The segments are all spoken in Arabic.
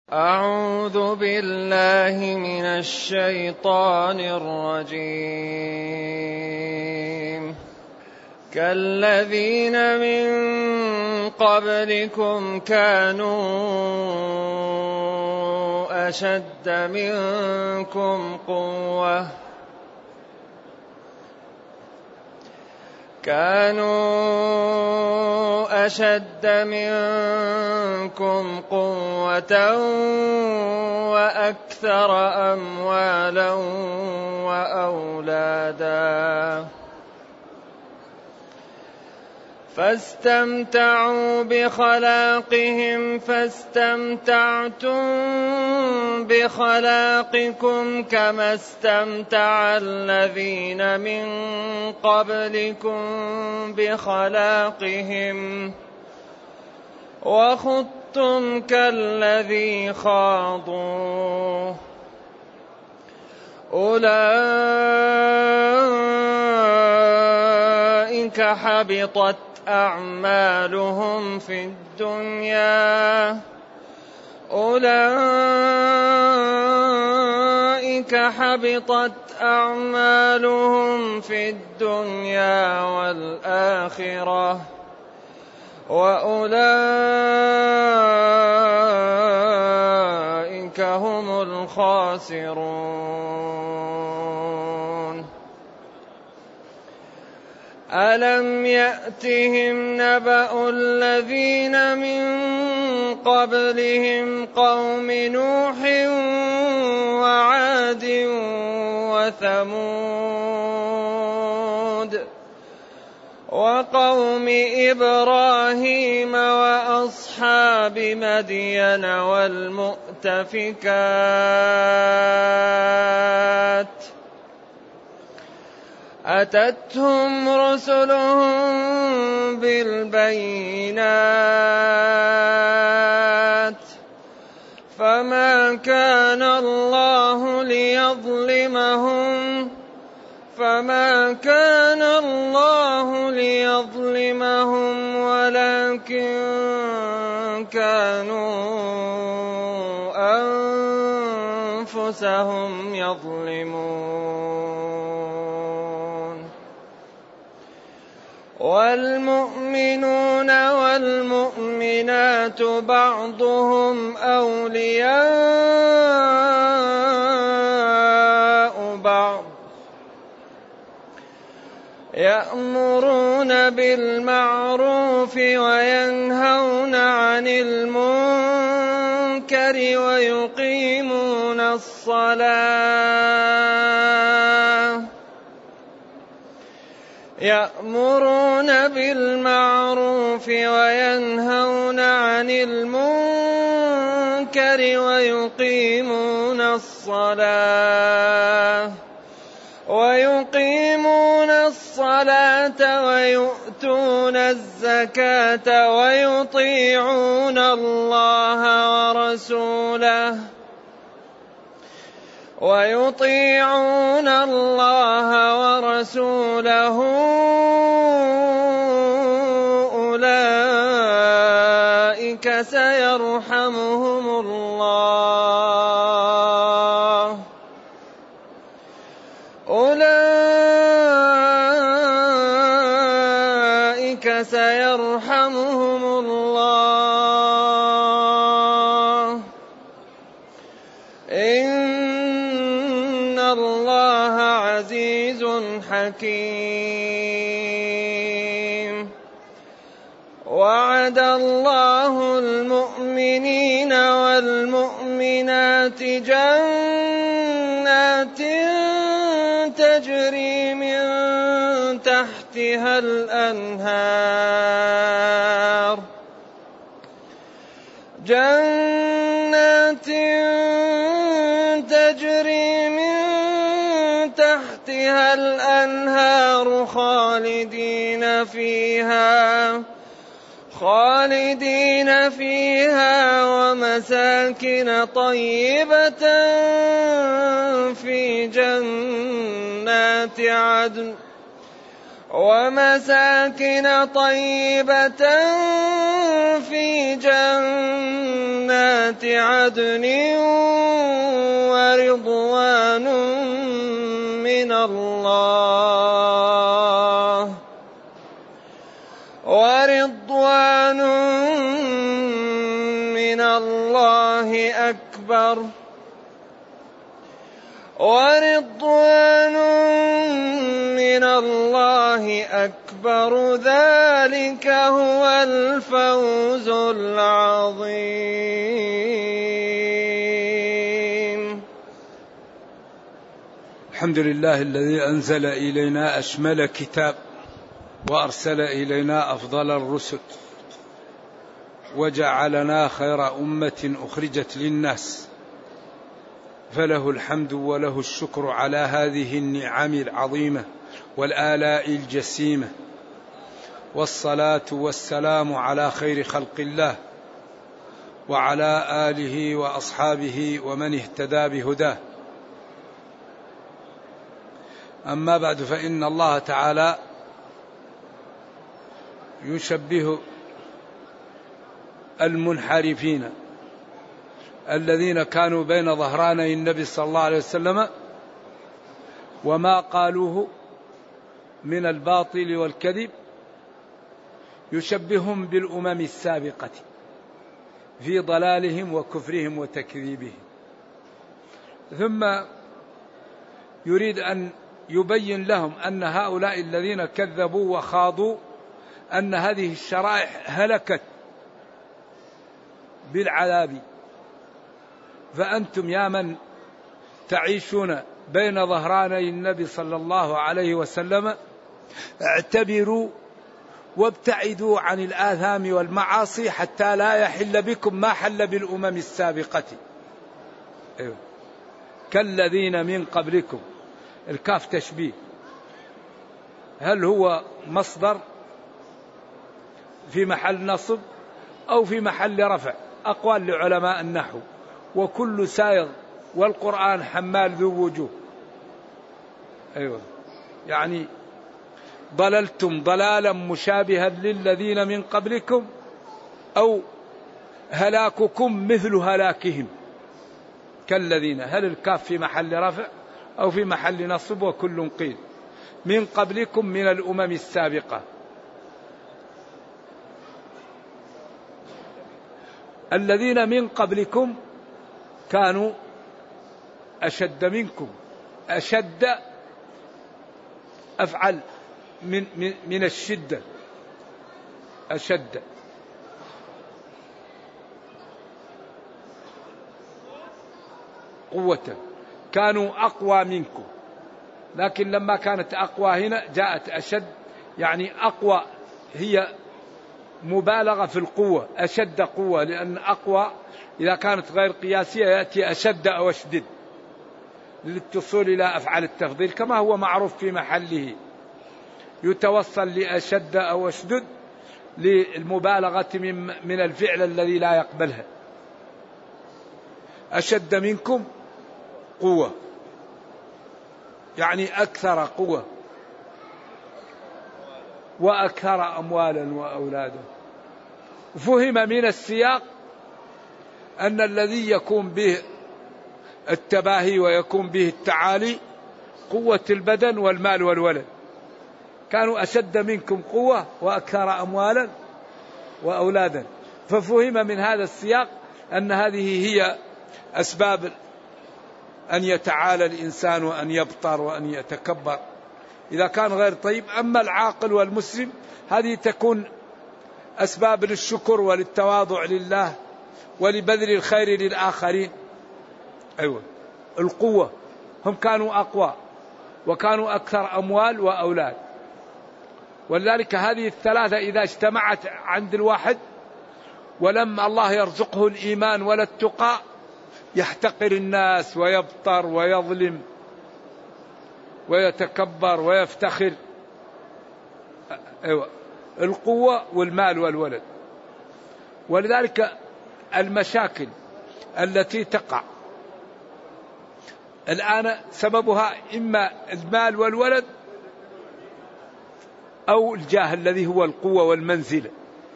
أعوذ بالله من الشيطان الرجيم. كالذين من قبلكم كانوا أشد منكم قوة وأكثر أموالا وأولادا فاستمتعوا بخلاقهم فاستمتعتم بخلاقكم كما استمتع الذين من قبلكم بخلاقهم وخضتم كالذي خاضوا أولئك حبطت أعمالهم في الدنيا والآخرة وأولئك هم الخاسرون. ألم يأتهم نبأ الذين من قبلهم قوم نوح وعاد وثمود وقوم إبراهيم وأصحاب مدين والمؤتفكات أتتهم رسلهم بالبينات فما كان الله ليظلمهم ولكن كانوا أنفسهم يظلمون. والمؤمنون والمؤمنات بعضهم أولياء بعض يأمرون بالمعروف وينهون عن المنكر ويقيمون الصلاة ويؤتون الزكاة ويطيعون الله ورسوله أولئك سيرحمهم الله إن الله عزيز حكيم. وعد الله المؤمنين والمؤمنات جنات تجري من تحتها الأنهار خالدين فيها ومساكن طيبة في جنات عدن ومساكن طيبة في جنات عدن ورضوان من الله أكبر ذلك هو الفوز العظيم. الحمد لله الذي أنزل إلينا أشمل كتاب وأرسل إلينا أفضل الرسل وجعلنا خير أمة أخرجت للناس، فله الحمد وله الشكر على هذه النعم العظيمة والآلاء الجسيمة، والصلاة والسلام على خير خلق الله وعلى آله وأصحابه ومن اهتدى بهداه. أما بعد، فإن الله تعالى يشبه المنحرفين الذين كانوا بين ظهراني النبي صلى الله عليه وسلم وما قالوه من الباطل والكذب، يشبههم بالأمم السابقة في ضلالهم وكفرهم وتكذيبهم، ثم يريد أن يبين لهم أن هؤلاء الذين كذبوا وخاضوا أن هذه الشرائع هلكت بالعذاب، فأنتم يا من تعيشون بين ظهراني النبي صلى الله عليه وسلم اعتبروا وابتعدوا عن الآثام والمعاصي حتى لا يحل بكم ما حل بالأمم السابقة. أيوة. كالذين من قبلكم، الكاف تشبيه، هل هو مصدر في محل نصب أو في محل رفع؟ أقوال لعلماء النحو، وكل سائغ والقرآن حمال ذو وجوه. أيوة، يعني ضللتم ضلالا مشابها للذين من قبلكم أو هلاككم مثل هلاكهم. كالذين، هل الكاف في محل رفع أو في محل نصب؟ وكل قيل. من قبلكم من الأمم السابقة، الذين من قبلكم كانوا أشد منكم، أشد أفعل من الشدة، أشد. قوة، كانوا أقوى منكم، لكن لما كانت أقوى هنا جاءت أشد، يعني أقوى هي مبالغة في القوة، أشد قوة، لأن أقوى إذا كانت غير قياسية يأتي أشد أو أشدد للتصول إلى أفعال التفضيل كما هو معروف في محله، يتوصل لأشد أو أشدد للمبالغة من الفعل الذي لا يقبلها. أشد منكم قوة يعني أكثر قوة، وأكثر أموالا وأولادا. فهم من السياق أن الذي يكون به التباهي ويكون به التعالي قوة البدن والمال والولد، كانوا أشد منكم قوة وأكثر أموالا وأولادا. ففهم من هذا السياق أن هذه هي أسباب أن يتعالى الإنسان وأن يبطر وأن يتكبر إذا كان غير طيب. أما العاقل والمسلم هذه تكون أسباب للشكر وللتواضع لله ولبذل الخير للآخرين. أيوة، القوة، هم كانوا أقوى وكانوا أكثر أموال وأولاد، ولذلك هذه الثلاثة إذا اجتمعت عند الواحد ولم الله يرزقه الإيمان ولا التقى يحتقر الناس ويبطر ويظلم ويتكبر ويفتخر. أيوة، القوة والمال والولد. ولذلك المشاكل التي تقع الآن سببها إما المال والولد أو الجاه الذي هو القوة والمنزلة.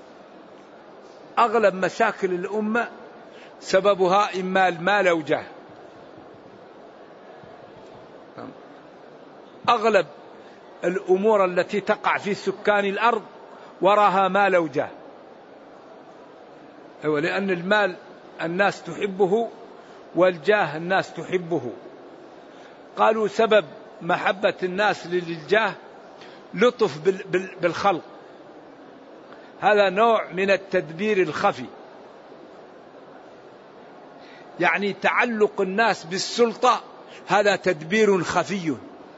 أغلب مشاكل الأمة سببها إما المال أو جاه. أغلب الأمور التي تقع في سكان الأرض وراها مال أو جاه. لأن المال الناس تحبه والجاه الناس تحبه. قالوا سبب محبة الناس للجاه لطف بالخلق، هذا نوع من التدبير الخفي. يعني تعلق الناس بالسلطة هذا تدبير خفي،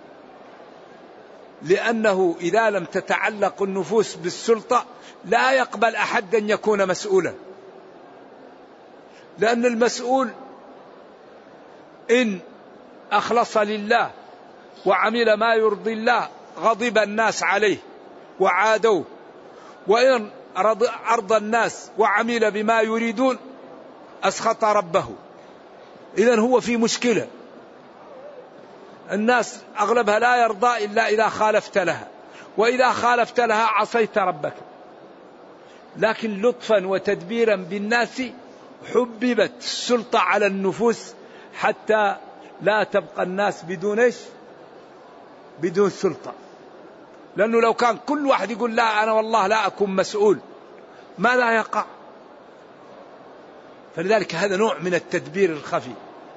لأنه إذا لم تتعلق النفوس بالسلطة لا يقبل أحد أن يكون مسؤولا، لأن المسؤول إن أخلص لله وعمل ما يرضي الله غضب الناس عليه وعادوه، وإن أرضى الناس وعمل بما يريدون أسخط ربه. إذن هو في مشكلة. الناس أغلبها لا يرضى إلا إذا خالفت لها، وإذا خالفت لها عصيت ربك. لكن لطفا وتدبيرا بالناس حببت السلطة على النفوس حتى لا تبقى الناس بدون سلطة. لأنه لو كان كل واحد يقول لا أنا والله لا أكون مسؤول ماذا يقع؟ فلذلك هذا نوع من التدبير الخفي.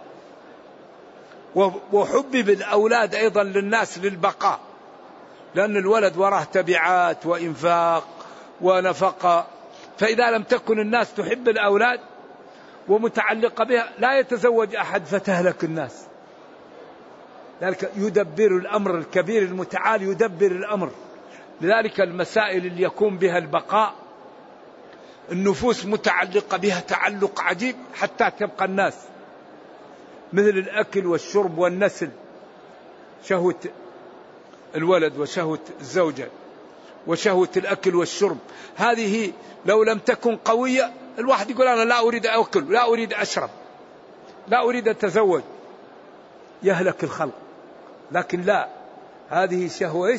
وحبب الأولاد أيضا للناس للبقاء، لأن الولد وراه تبعات وإنفاق ونفقة، فإذا لم تكن الناس تحب الأولاد ومتعلقة بها لا يتزوج أحد فتهلك الناس. لذلك يدبر الأمر الكبير المتعال، يدبر الأمر. لذلك المسائل اللي يكون بها البقاء النفوس متعلقة بها تعلق عجيب حتى تبقى الناس، مثل الأكل والشرب والنسل، شهوة الولد وشهوة الزوجة وشهوة الأكل والشرب، هذه لو لم تكن قوية الواحد يقول أنا لا أريد أكل، لا أريد أشرب، لا أريد أتزوج، يهلك الخلق. لكن لا، هذه شهوة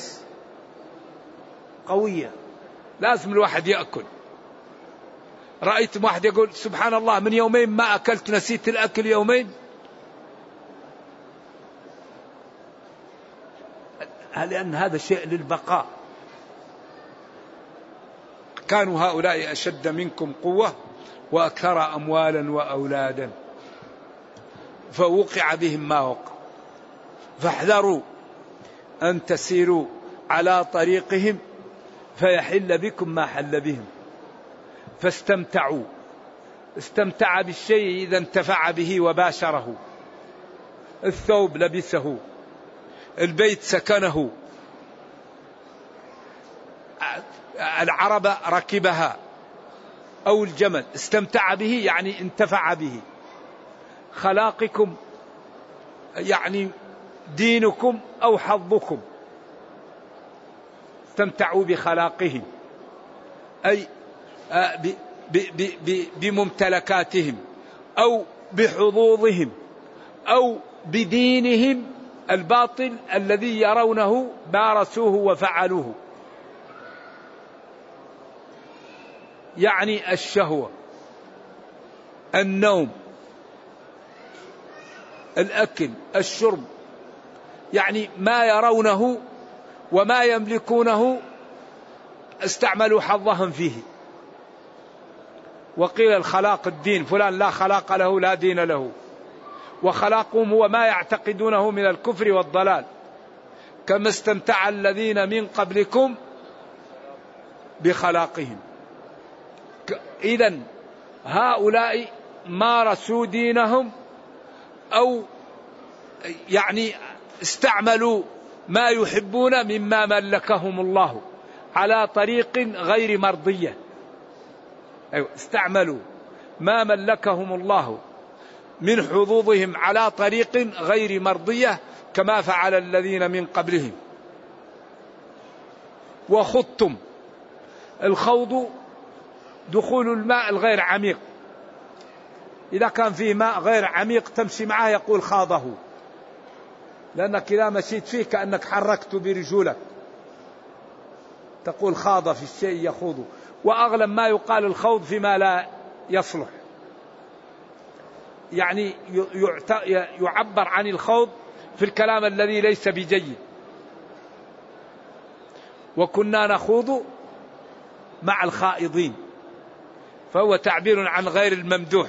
قوية، لازم الواحد يأكل. رأيت واحد يقول سبحان الله من يومين ما أكلت، نسيت الأكل يومين. لأن هذا شيء للبقاء. كانوا هؤلاء أشد منكم قوة وأكثر أموالا وأولادا فوقع بهم ما وقع، فاحذروا أن تسيروا على طريقهم فيحل بكم ما حل بهم. فاستمتعوا، استمتع بالشيء إذا انتفع به وباشره، الثوب لبسه، البيت سكنه، العربة ركبها أو الجمل، استمتع به يعني انتفع به. خلاقكم يعني دينكم أو حظكم، استمتعوا بخلاقهم أي بممتلكاتهم أو بحظوظهم أو بدينهم الباطل الذي يرونه مارسوه وفعلوه. يعني الشهوة، النوم، الأكل، الشرب، يعني ما يرونه وما يملكونه استعملوا حظهم فيه. وقيل الخلاق الدين، فلان لا خلاق له لا دين له. وخلاقهم هو ما يعتقدونه من الكفر والضلال، كما استمتع الذين من قبلكم بخلاقهم. إذن هؤلاء مارسوا دينهم أو يعني استعملوا ما يحبون مما ملكهم الله على طريق غير مرضية. استعملوا ما ملكهم الله من حظوظهم على طريق غير مرضية كما فعل الذين من قبلهم. وخضتم، الخوض دخول الماء الغير عميق، إذا كان فيه ماء غير عميق تمشي معه يقول خاضه، لأنك إذا مشيت فيه كأنك حركت برجولك. تقول خاض في الشيء يخوض، وأغلب ما يقال الخوض فيما لا يصلح، يعني يعبر عن الخوض في الكلام الذي ليس بجيد. وكنا نخوض مع الخائضين، فهو تعبير عن غير الممدوح.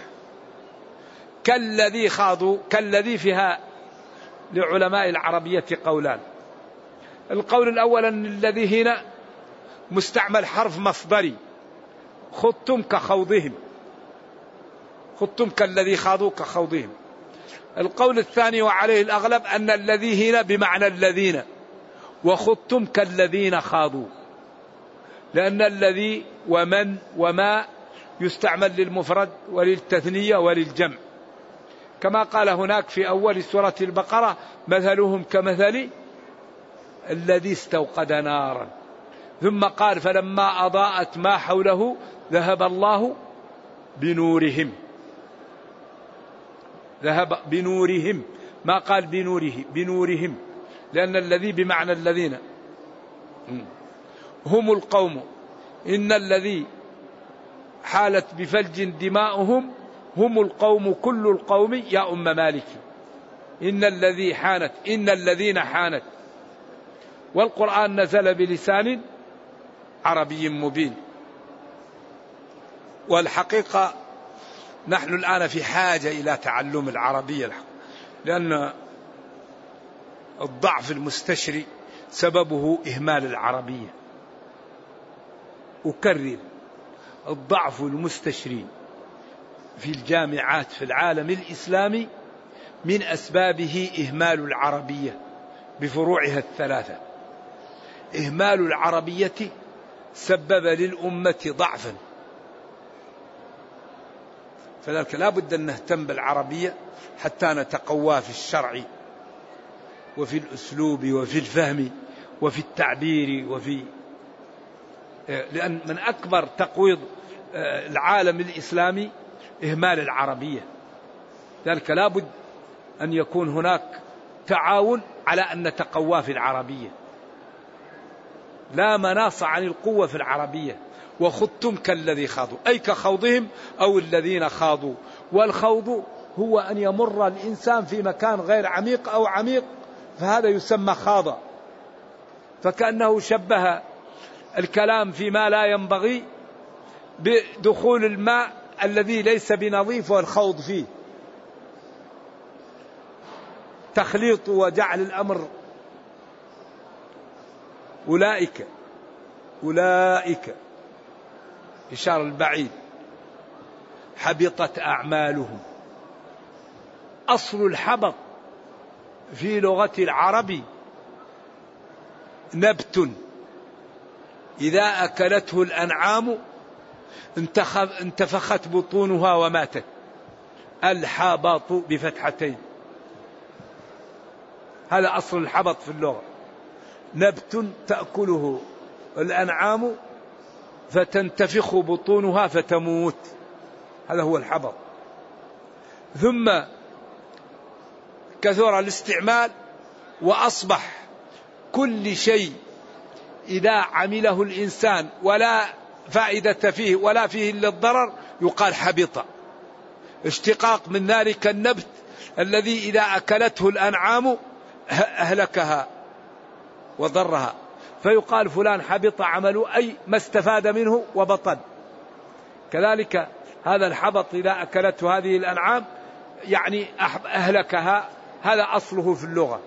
كالذي خاضوا، كالذي فيها لعلماء العربية قولان. القول الأول أن الذي هنا مستعمل حرف مصدري، خضتم كخوضهم، خضتم كالذي خاضوا كخوضهم. القول الثاني وعليه الأغلب أن الذي هنا بمعنى الذين، وخضتم كالذين خاضوا، لأن الذي ومن وما يستعمل للمفرد وللتثنية وللجمع، كما قال هناك في أول سورة البقرة مثلهم كمثل الذي استوقد نارا، ثم قال فلما أضاءت ما حوله ذهب الله بنورهم، ذهب بنورهم، ما قال بنوره، بنورهم، لأن الذي بمعنى الذين. هم القوم إن الذي حالت بفلج دماؤهم هم القوم كل القوم يا أم مالك، إن الذي حانت، إن الذين حانت. والقرآن نزل بلسان عربي مبين. والحقيقة نحن الآن في حاجة إلى تعلم العربية، لأن الضعف المستشري سببه إهمال العربية. أكرر، الضعف المستشري في الجامعات في العالم الإسلامي من أسبابه إهمال العربية بفروعها الثلاثة. إهمال العربية سبب للأمة ضعفا، فذلك لا بد أن نهتم بالعربية حتى نتقوى في الشرع وفي الأسلوب وفي الفهم وفي التعبير لأن من أكبر تقويض العالم الإسلامي إهمال العربية. ذلك لا بد أن يكون هناك تعاون على أن نتقوى في العربية، لا مناص عن القوة في العربية. وخضتم كالذي خاضوا، أي كخوضهم أو الذين خاضوا. والخوض هو أن يمر الإنسان في مكان غير عميق أو عميق، فهذا يسمى خاض. فكأنه شبه الكلام فيما لا ينبغي بدخول الماء الذي ليس بنظيف والخوض فيه، تخليط وجعل الأمر. أولئك إشارة البعيد حبطت أعمالهم. أصل الحبط في لغة العرب نبت إذا أكلته الأنعام انتفخت بطونها وماتت. الحبط بفتحتين، هذا أصل الحبط في اللغة. نبت تأكله الأنعام فتنتفخ بطونها فتموت، هذا هو الحبط. ثم كثر الاستعمال وأصبح كل شيء إذا عمله الإنسان ولا فائدة فيه ولا فيه إلا الضرر يقال حبط، اشتقاق من ذلك النبت الذي إذا أكلته الأنعام أهلكها وضرها، فيقال فلان حبط عمله، أي ما استفاد منه وبطل. كذلك هذا الحبط إذا أكلته هذه الأنعام يعني أهلكها، هذا أصله في اللغة.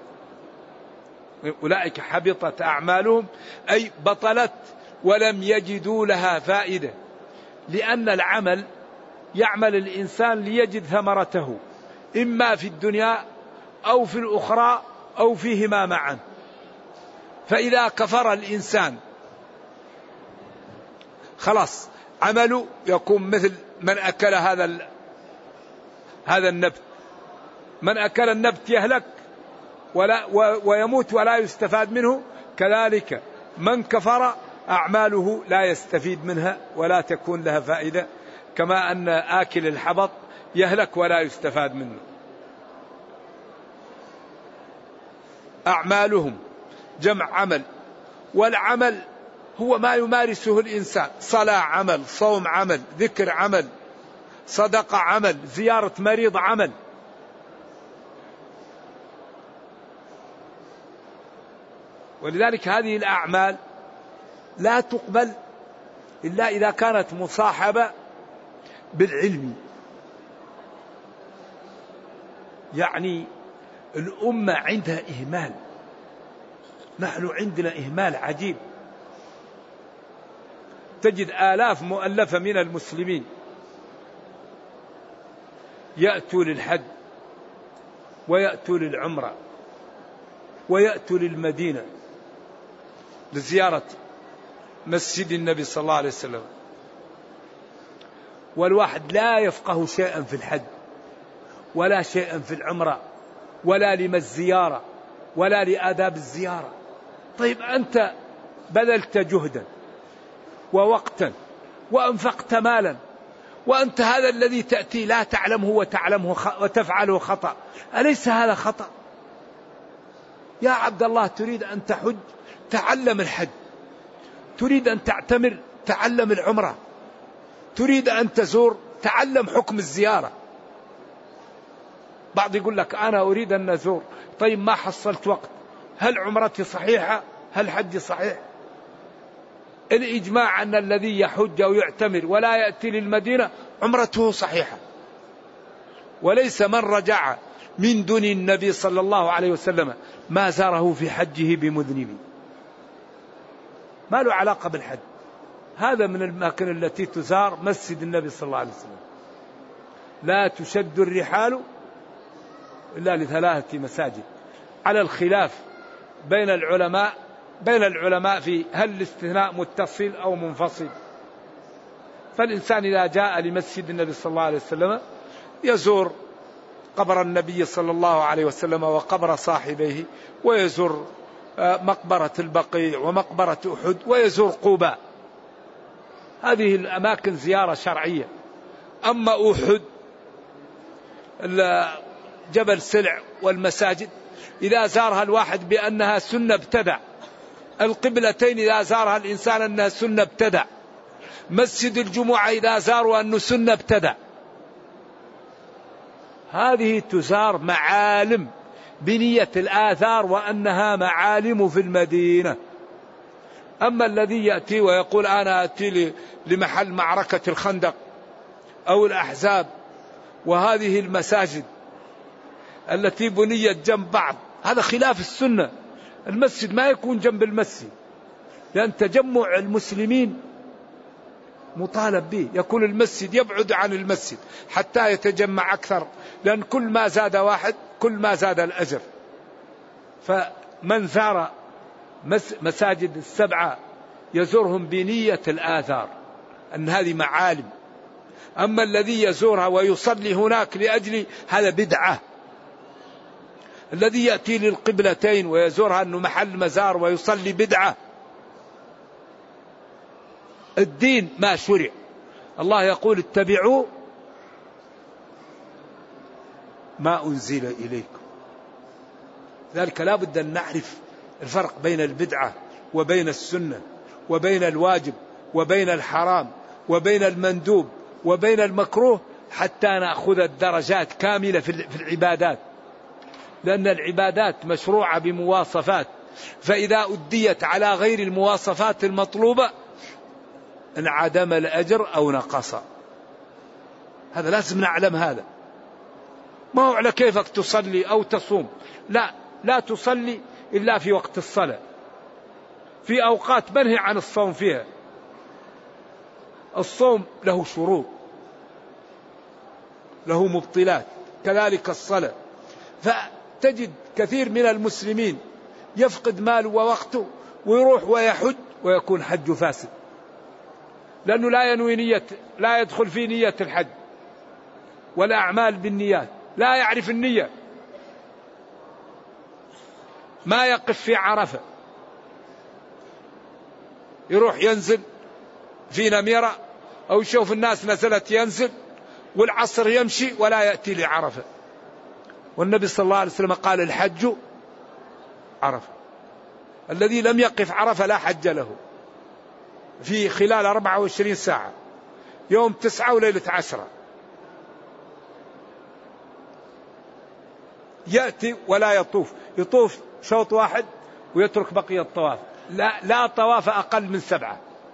أولئك حبطت أعمالهم أي بطلت ولم يجدوا لها فائدة، لأن العمل يعمل الإنسان ليجد ثمرته إما في الدنيا أو في الأخرى أو فيهما معا. فإذا كفر الإنسان خلاص عمله يكون مثل من أكل هذا النبت. من أكل النبت يهلك ويموت ولا يستفاد منه، كذلك من كفر أعماله لا يستفيد منها ولا تكون لها فائدة، كما أن آكل الحبط يهلك ولا يستفاد منه. أعمالهم جمع عمل، والعمل هو ما يمارسه الإنسان، صلاة عمل، صوم عمل، ذكر عمل، صدقة عمل، زيارة مريض عمل. ولذلك هذه الأعمال لا تقبل إلا إذا كانت مصاحبة بالعلم. يعني الأمة عندها إهمال، نحن عندنا إهمال عجيب. تجد آلاف مؤلفة من المسلمين يأتوا للحج ويأتوا للعمرة ويأتوا للمدينة لزيارة مسجد النبي صلى الله عليه وسلم، والواحد لا يفقه شيئا في الحج ولا شيئا في العمرة ولا لما الزيارة ولا لآداب الزيارة. طيب أنت بذلت جهدا ووقتا وأنفقت مالا، وأنت هذا الذي تأتي لا تعلمه وتعلمه وتفعله خطأ، أليس هذا خطأ؟ يا عبد الله، تريد أن تحج تعلم الحج، تريد أن تعتمر تعلم العمرة، تريد أن تزور تعلم حكم الزيارة. بعض يقول لك أنا أريد أن أزور، طيب ما حصلت وقت، هل عمرتي صحيحة؟ هل حجي صحيح؟ الإجماع أن الذي يحج أو يعتمر ولا يأتي للمدينة عمرته صحيحة، وليس من رجع من دون النبي صلى الله عليه وسلم ما زاره في حجه بمذنب، ما له علاقة بالحج. هذا من الأماكن التي تزار مسجد النبي صلى الله عليه وسلم. لا تشد الرحال إلا لثلاثة مساجد، على الخلاف بين العلماء في هل الاستثناء متصل أو منفصل. فالإنسان إذا جاء لمسجد النبي صلى الله عليه وسلم يزور قبر النبي صلى الله عليه وسلم وقبر صاحبيه، ويزور مقبرة البقيع ومقبرة أحد، ويزور قباء. هذه الأماكن زيارة شرعية. أما أحد جبل سلع والمساجد إذا زارها الواحد بأنها سنة ابتدع، القبلتين إذا زارها الإنسان أنها سنة ابتدع، مسجد الجمعة إذا زاروا أنه سنة ابتدع. هذه تزار معالم بنية الآثار وأنها معالم في المدينة. أما الذي يأتي ويقول أنا أتي لمحل معركة الخندق أو الأحزاب، وهذه المساجد التي بنيت جنب بعض، هذا خلاف السنة. المسجد ما يكون جنب المسجد، لأن تجمع المسلمين مطالب به، يكون المسجد يبعد عن المسجد حتى يتجمع أكثر، لأن كل ما زاد واحد كل ما زاد الأجر. فمن زار مساجد السبعة يزورهم بنية الآثار أن هذه معالم. أما الذي يزورها ويصلي هناك لأجل هذا بدعة. الذي يأتي للقبلتين ويزورها أنه محل مزار ويصلي بدعة. الدين ما شرع، الله يقول اتبعوا ما أنزل إليكم. ذلك لا بد أن نعرف الفرق بين البدعة وبين السنة وبين الواجب وبين الحرام وبين المندوب وبين المكروه، حتى نأخذ الدرجات كاملة في العبادات. لأن العبادات مشروعة بمواصفات، فإذا أديت على غير المواصفات المطلوبة انعدم الأجر أو نقص. هذا لازم نعلم. هذا ما هو على كيفك تصلي أو تصوم، لا تصلي إلا في وقت الصلاة، في أوقات منهي عن الصوم فيها. الصوم له شروط، له مبطلات، كذلك الصلاة. فتجد كثير من المسلمين يفقد ماله ووقته ويروح ويحج ويكون حج فاسد، لأنه لا يدخل في نية الحج والأعمال بالنيات، لا يعرف النية. ما يقف في عرفة، يروح ينزل في نميرة أو يشوف الناس نزلت ينزل، والعصر يمشي ولا يأتي لعرفة. والنبي صلى الله عليه وسلم قال الحج عرفة، الذي لم يقف عرفة لا حج له. في خلال 24 ساعة، يوم 9 وليلة 10. يأتي ولا يطوف، يطوف شوط واحد ويترك بقية الطواف. لا طواف أقل من 7،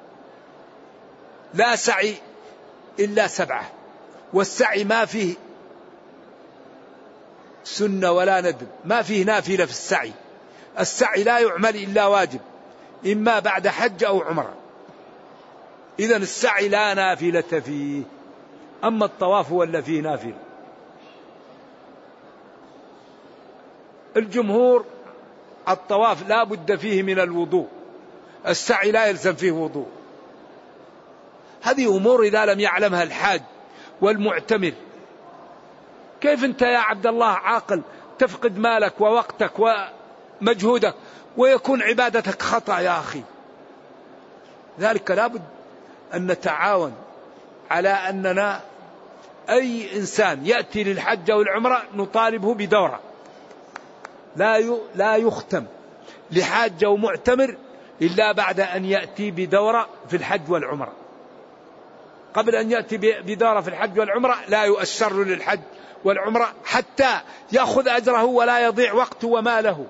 لا سعي إلا 7، والسعي ما فيه سنة ولا ندب، ما فيه نافلة في السعي. السعي لا يعمل إلا واجب، إما بعد حج أو عمرة. إذن السعي لا نافلة فيه، أما الطواف هو اللي فيه نافلة. الجمهور الطواف لا بد فيه من الوضوء، السعي لا يلزم فيه وضوء. هذه أمور إذا لم يعلمها الحاج والمعتمر، كيف أنت يا عبد الله عاقل تفقد مالك ووقتك ومجهودك ويكون عبادتك خطأ يا أخي؟ ذلك لابد أن نتعاون على أننا أي إنسان يأتي للحج والعمرة نطالبه بدورة، لا يختم لحاج ومعتمر إلا بعد أن يأتي بدورة في الحج والعمرة. قبل أن يأتي بدورة في الحج والعمرة لا يؤشر للحج والعمرة حتى يأخذ أجره ولا يضيع وقته وماله.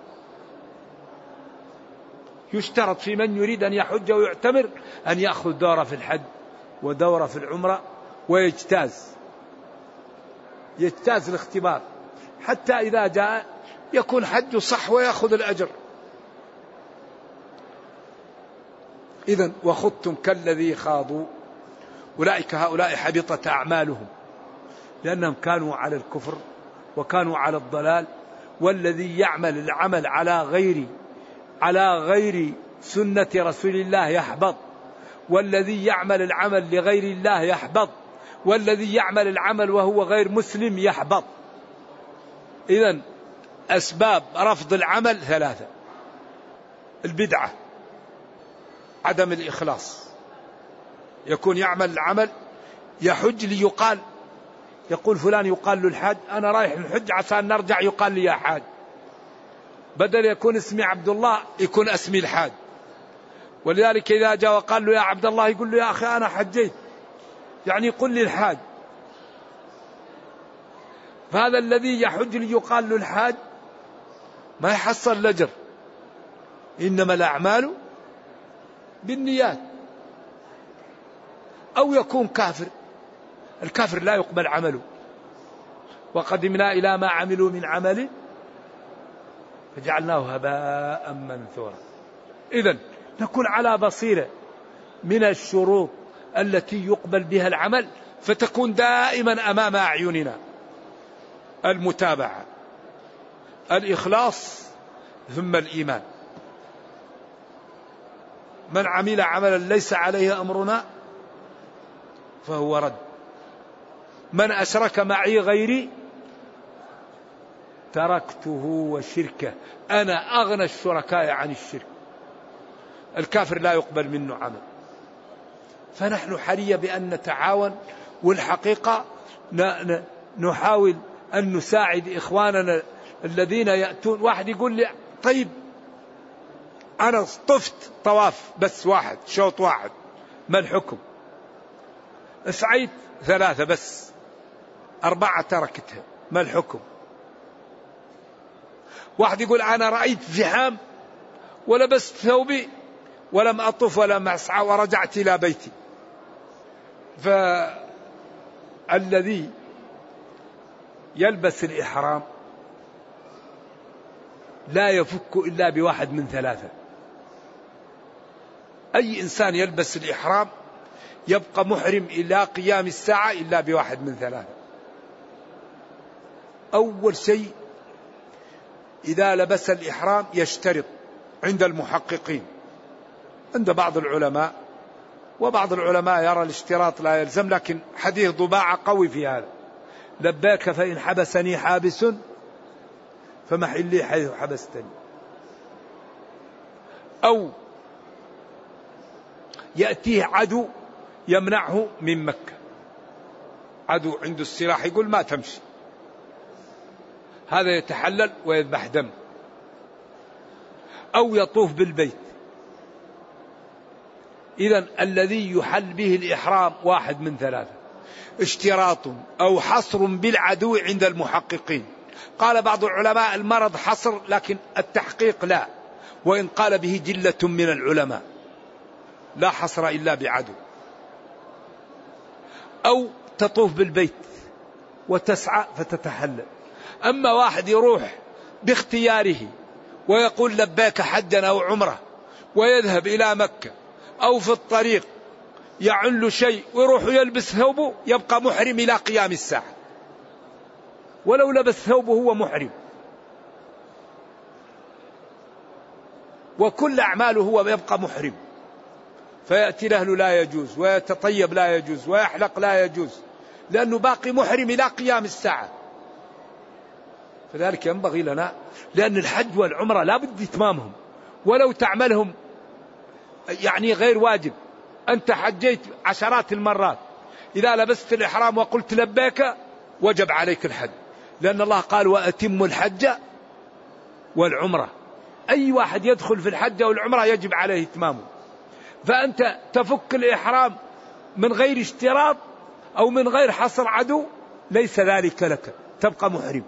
يشترط في من يريد أن يحج ويعتمر أن يأخذ دورة في الحج ودورة في العمرة ويجتاز الاختبار، حتى إذا جاء يكون حج صح ويأخذ الأجر. إذن وخضتم كالذي خاضوا أولئك هؤلاء حبطت أعمالهم، لأنهم كانوا على الكفر وكانوا على الضلال. والذي يعمل العمل على غير سنة رسول الله يحبط، والذي يعمل العمل لغير الله يحبط، والذي يعمل العمل وهو غير مسلم يحبط. إذن أسباب رفض العمل 3: البدعة، عدم الإخلاص، يكون يعمل العمل يحج ليقال، يقول فلان يقال له الحاج، أنا رايح الحج عشان نرجع يقال لي يا حاج، بدل يكون اسمي عبد الله يكون اسمي الحاج. ولذلك إذا جاء وقال له يا عبد الله يقول له يا أخي أنا حجيت، يعني يقول لي الحاج. فهذا الذي يحج ليقال له الحاج ما يحصل الأجر، إنما الأعمال بالنيات. أو يكون كافر، الكافر لا يقبل عمله، وقدمنا إلى ما عملوا من عمل فجعلناه هباء منثورا. إذن نكون على بصيرة من الشروط التي يقبل بها العمل، فتكون دائما أمام أعيننا: المتابعة، الإخلاص، ثم الإيمان. من عمل عملا ليس عليه أمرنا فهو رد. من أشرك معي غيري تركته وشركه، أنا أغنى الشركاء عن الشرك. الكافر لا يقبل منه عمل. فنحن حرية بأن نتعاون، والحقيقة نحاول أن نساعد إخواننا الذين يأتون. واحد يقول لي طيب أنا طفت طواف بس واحد، شوط واحد، ما الحكم؟ سعيت 3 بس، 4 تركتها، ما الحكم؟ واحد يقول أنا رأيت زحام ولبست ثوبي ولم أطف ولم أسعى ورجعت إلى بيتي. فالذي يلبس الإحرام لا يفك إلا بواحد من 3. أي إنسان يلبس الإحرام يبقى محرم إلى قيام الساعة إلا بواحد من 3. أول شيء إذا لبس الإحرام يشترط عند المحققين، عند بعض العلماء، وبعض العلماء يرى الاشتراط لا يلزم، لكن حديث ضباعة قوي في هذا: لباك فإن حبسني حابس فمحلي حيث حبستني. أو يأتيه عدو يمنعه من مكة، عدو عنده السلاح يقول ما تمشي، هذا يتحلل ويذبح دم. أو يطوف بالبيت، إذن الذي يحل به الإحرام واحد من ثلاثة: اشتراط أو حصر بالعدو عند المحققين. قال بعض العلماء المرض حصر، لكن التحقيق لا، وإن قال به جلة من العلماء لا حصر إلا بعدو. أو تطوف بالبيت وتسعى فتتحلل. أما واحد يروح باختياره ويقول لبيك حجا أو عمره ويذهب إلى مكة أو في الطريق يعل شيء ويروح يلبس ثوبه، يبقى محرم إلى قيام الساعة ولو لبس ثوبه هو محرم، وكل أعماله هو يبقى محرم. فيأتي الأهل لا يجوز، ويتطيب لا يجوز، ويحلق لا يجوز، لأنه باقي محرم إلى قيام الساعة. فذلك ينبغي لنا، لأن الحج والعمرة لا بد إتمامهم، ولو تعملهم يعني غير واجب. أنت حجيت عشرات المرات، إذا لبست الإحرام وقلت لبيك وجب عليك الحج، لأن الله قال وأتم الحج والعمرة. أي واحد يدخل في الحج والعمرة يجب عليه إتمامه. فأنت تفك الإحرام من غير اشتراط أو من غير حصر عدو، ليس ذلك لك، تبقى محرم.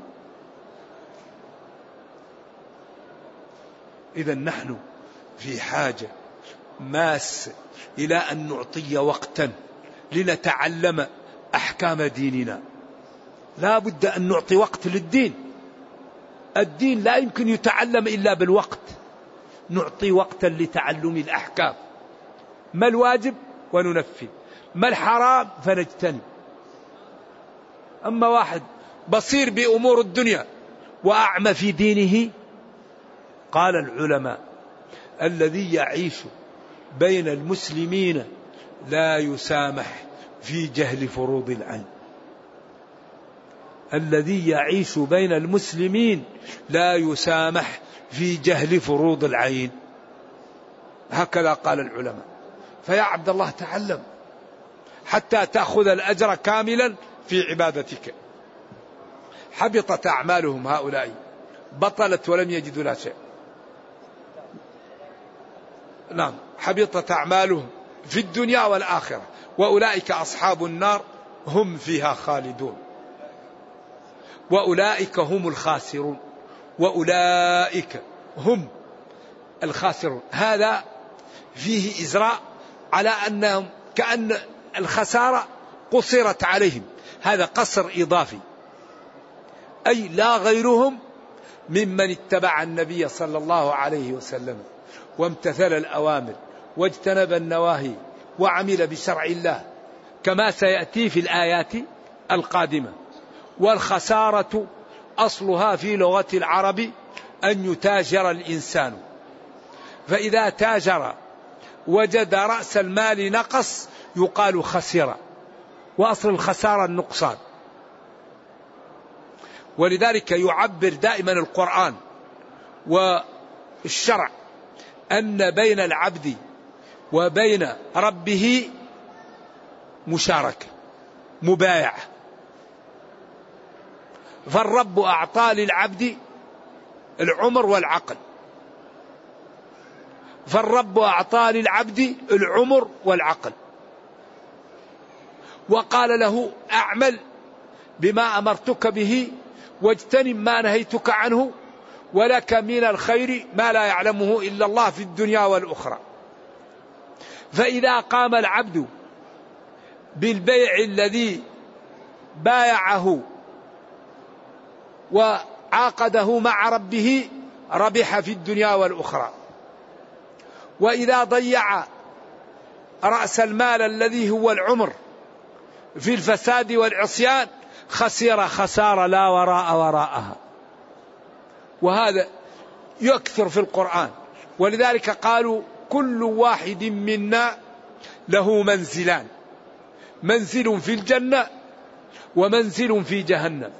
إذا نحن في حاجة ماسة إلى أن نعطي وقتا لنتعلم أحكام ديننا. لا بد أن نعطي وقت للدين. الدين لا يمكن يتعلم إلا بالوقت. نعطي وقتا لتعلم الأحكام، ما الواجب وننفذ، ما الحرام فنجتنب. أما واحد بصير بأمور الدنيا وأعمى في دينه، قال العلماء الذي يعيش بين المسلمين لا يسامح في جهل فروض العين. الذي يعيش بين المسلمين لا يسامح في جهل فروض العين، هكذا قال العلماء. فيا عبد الله تعلم حتى تأخذ الأجر كاملا في عبادتك. حبطت أعمالهم هؤلاء، بطلت ولم يجدوا لا شيء. نعم، حبطت أعمالهم في الدنيا والآخرة، وأولئك أصحاب النار هم فيها خالدون، وأولئك هم الخاسرون، وأولئك هم الخاسرون. هذا فيه إزراء على أنهم كأن الخسارة قصرت عليهم، هذا قصر إضافي، أي لا غيرهم ممن اتبع النبي صلى الله عليه وسلم وامتثل الأوامر واجتنب النواهي وعمل بشرع الله، كما سيأتي في الآيات القادمة. والخسارة أصلها في لغة العرب أن يتاجر الإنسان، فإذا تاجر وجد رأس المال نقص يقال خسر، وأصل الخسارة النقصان. ولذلك يعبر دائما القرآن والشرع أن بين العبد وبين ربه مشاركة، مبايعة. فالرب أعطى للعبد العمر والعقل، فالرب أعطى للعبد العمر والعقل، وقال له أعمل بما أمرتك به واجتنب ما نهيتك عنه، ولك من الخير ما لا يعلمه إلا الله في الدنيا والأخرى. فإذا قام العبد بالبيع الذي بايعه وعاقده مع ربه ربح في الدنيا والأخرى. وإذا ضيع رأس المال الذي هو العمر في الفساد والعصيان خسر خسارة لا وراء وراءها. وهذا يكثر في القرآن، ولذلك قالوا كل واحد منا له منزلان، منزل في الجنة ومنزل في جهنم.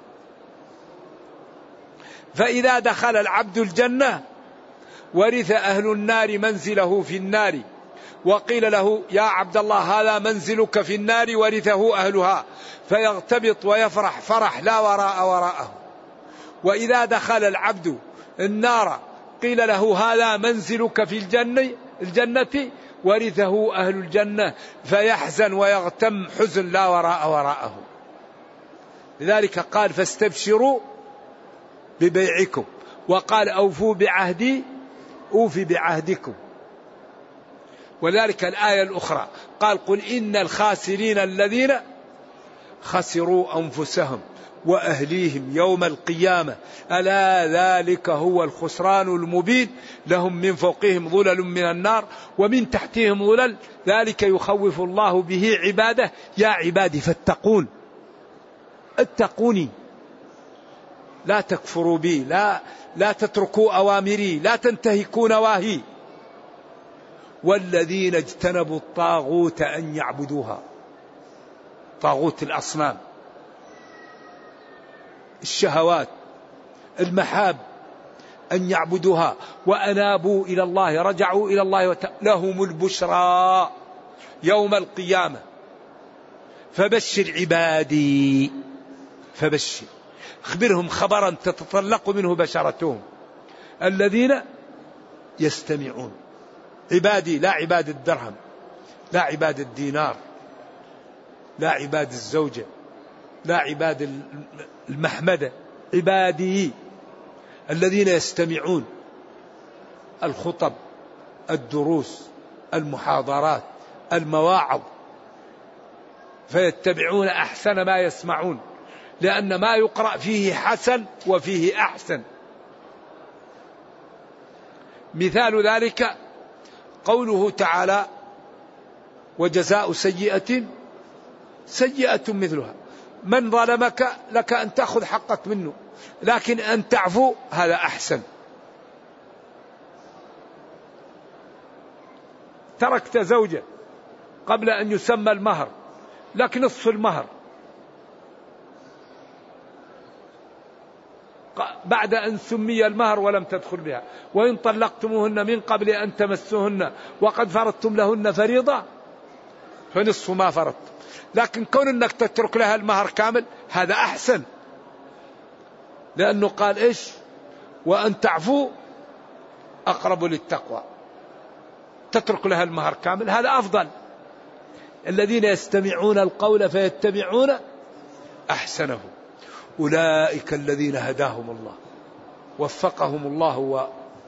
فإذا دخل العبد الجنة ورث أهل النار منزله في النار، وقيل له يا عبد الله هذا منزلك في النار ورثه أهلها، فيغتبط ويفرح فرح لا وراء وراءه. وإذا دخل العبد النار قيل له هذا منزلك في الجنة ورثه أهل الجنة فيحزن ويغتم حزن لا وراء وراءه. لذلك قال فاستبشروا ببيعكم، وقال أوفوا بعهدي أوفي بعهدكم. ولذلك الآية الأخرى قال قل إن الخاسرين الذين خسروا أنفسهم وأهليهم يوم القيامة ألا ذلك هو الخسران المبين لهم من فوقهم ظلل من النار ومن تحتهم ظلل ذلك يخوف الله به عباده يا عبادي فاتقون. اتقوني، لا تكفروا بي، لا تتركوا أوامري، لا تنتهكوا نواهي. والذين اجتنبوا الطاغوت أن يعبدوها، طاغوت الأصنام، الشهوات، المحاب، أن يعبدوها وأنابوا إلى الله، رجعوا إلى الله لهم البشرى يوم القيامة. فبشر عبادي، فبشر اخبرهم خبرا تتطلق منه بشرتهم الذين يستمعون. عبادي لا عباد الدرهم، لا عباد الدينار، لا عباد الزوجة، لا عباد المحمدة، عبادي الذين يستمعون الخطب، الدروس، المحاضرات، المواعظ، فيتبعون أحسن ما يسمعون، لأن ما يقرأ فيه حسن وفيه أحسن. مثال ذلك قوله تعالى وجزاء سيئة سيئة مثلها. من ظلمك لك أن تأخذ حقك منه، لكن أن تعفو هذا أحسن. تركت زوجة قبل أن يسمى المهر لكن نصف المهر، بعد أن سمي المهر ولم تدخل بها، وإن طلقتموهن من قبل أن تمسوهن وقد فرضتم لهن فريضة فنصف ما فرضتم. لكن كون أنك تترك لها المهر كامل هذا أحسن، لأنه قال إيش وأن تعفو أقرب للتقوى. تترك لها المهر كامل هذا أفضل. الذين يستمعون القول فيتبعون أحسنه أولئك الذين هداهم الله وفقهم الله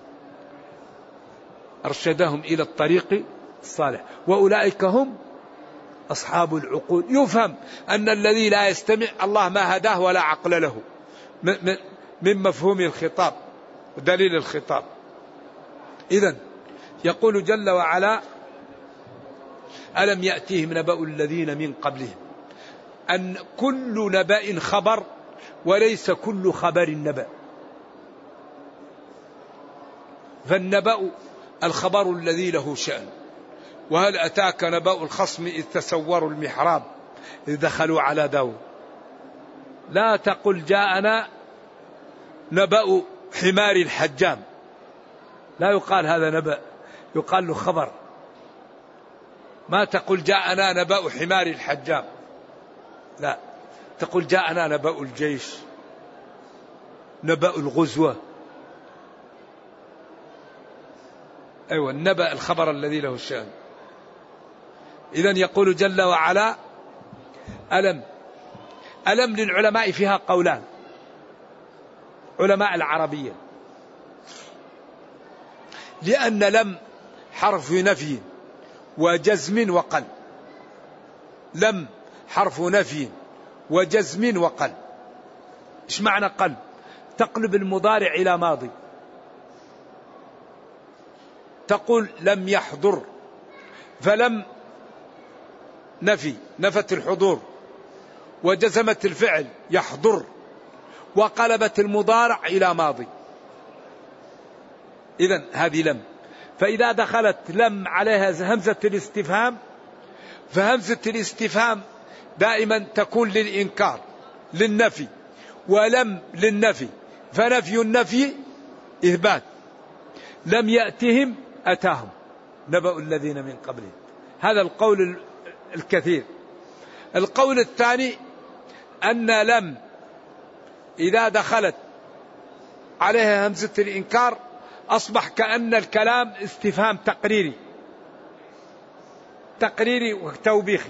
وأرشدهم إلى الطريق الصالح وأولئك هم أصحاب العقول. يفهم أن الذي لا يستمع الله ما هداه ولا عقل له من مفهوم الخطاب ودليل الخطاب. إذن يقول جل وعلا ألم يأتيهم نبأ الذين من قبلهم، أن كل نبأ خبر وليس كل خبر نبأ. فالنبأ الخبر الذي له شأن. وهل أتاك نبأ الخصم إذ تسوروا المحراب إذ دخلوا على داود. لا تقل جاءنا نبأ حمار الحجام، لا يقال هذا نبأ، يقال له خبر. ما تقول جاءنا نبأ حمار الحجام، لا، تقول جاءنا نبأ الجيش، نبأ الغزوة. أيوة النبأ الخبر الذي له الشأن. إذن يقول جل وعلا ألم للعلماء فيها قولان، علماء العربية، لأن لم حرف نفي وجزم وقل. لم حرف نفي وجزم وقل. إيش معنى قلب؟ تقلب المضارع إلى ماضي. تقول لم يحضر، فلم نفي نفت الحضور وجزمت الفعل يحضر وقلبت المضارع إلى ماضي. إذن هذه لم. فإذا دخلت لم عليها همزة الاستفهام، فهمزة الاستفهام دائما تكون للإنكار للنفي، ولم للنفي، فنفي النفي إثبات. لم يأتهم أتاهم نبأ الذين من قبلهم. هذا القول الكثير. القول الثاني أن لم إذا دخلت عليها همزة الإنكار أصبح كأن الكلام استفهام تقريري، تقريري وتوبيخي.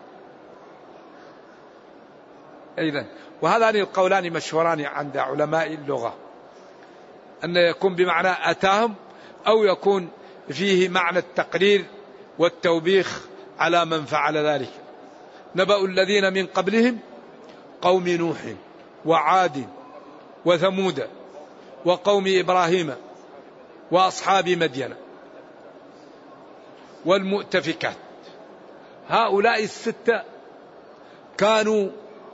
إذن وهذان القولان مشهوران عند علماء اللغة، أن يكون بمعنى أتاهم أو يكون فيه معنى التقرير والتوبيخ على من فعل ذلك. نبأ الذين من قبلهم قوم نوح وعاد وثمود وقوم إبراهيم وأصحاب مدين والمؤتفكات. هؤلاء الستة كانوا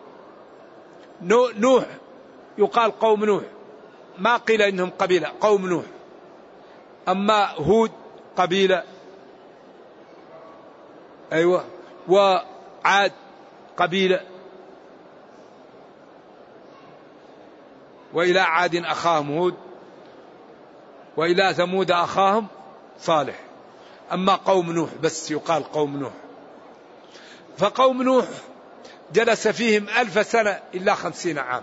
نوح يقال قوم نوح، ما قيل إنهم قبيلة، قوم نوح. أما هود قبيلة، أيوة، وعاد قبيلة، وإلى عاد أخاهم هود، وإلى ثمود أخاهم صالح. أما قوم نوح بس يقال قوم نوح. فقوم نوح جلس فيهم 1000 سنة إلا 50 عام،